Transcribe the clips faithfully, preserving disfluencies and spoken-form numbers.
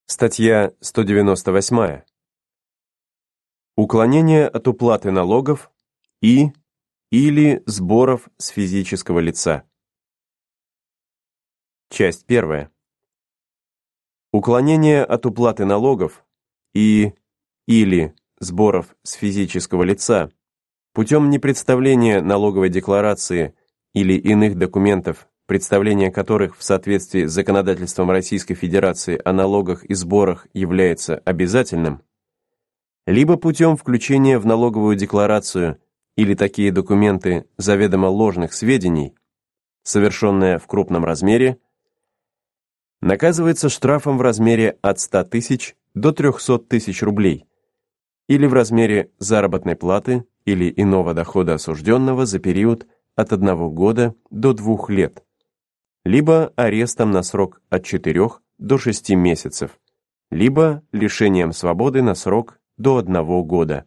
Статья сто девяносто восемь. Уклонение от уплаты налогов и или сборов с физического лица. Часть первая. Уклонение от уплаты налогов и или сборов с физического лица путем непредставления налоговой декларации или иных документов, представление которых в соответствии с законодательством Российской Федерации о налогах и сборах является обязательным, либо путем включения в налоговую декларацию или такие документы заведомо ложных сведений, совершенное в крупном размере, наказывается штрафом в размере от ста тысяч до трехсот тысяч рублей или в размере заработной платы или иного дохода осужденного за период от одного года до двух лет, либо арестом на срок от четырёх до шести месяцев, либо лишением свободы на срок до одного года.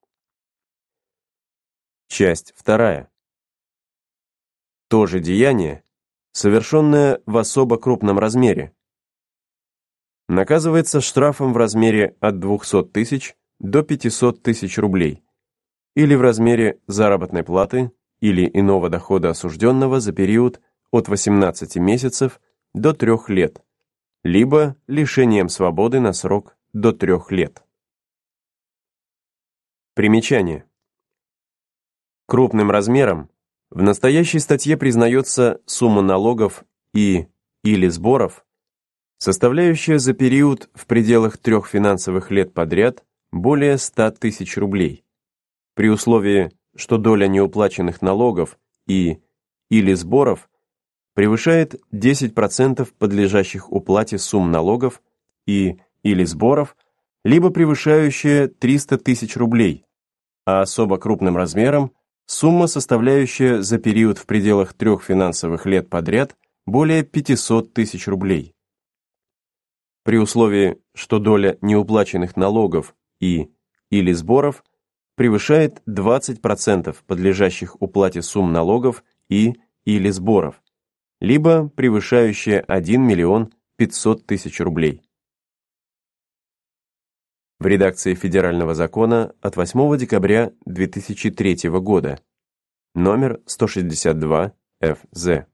Часть вторая. То же деяние, совершенное в особо крупном размере, наказывается штрафом в размере от двухсот тысяч до пятисот тысяч рублей или в размере заработной платы или иного дохода осужденного за период от восемнадцати месяцев до трёх лет, либо лишением свободы на срок до трёх лет. Примечание. Крупным размером в настоящей статье признается сумма налогов и или сборов, составляющая за период в пределах трех финансовых лет подряд более ста тысяч рублей, при условии, что доля неуплаченных налогов и или сборов превышает десять процентов подлежащих уплате сумм налогов и или сборов, либо превышающая триста тысяч рублей, а особо крупным размером сумма, составляющая за период в пределах трех финансовых лет подряд более пятисот тысяч рублей. При условии, что доля неуплаченных налогов и или сборов превышает двадцать процентов подлежащих уплате сумм налогов и или сборов, либо превышающая один миллион пятьсот тысяч рублей. В редакции Федерального закона от восьмого декабря две тысячи третьего года, номер сто шестьдесят два эф зэ.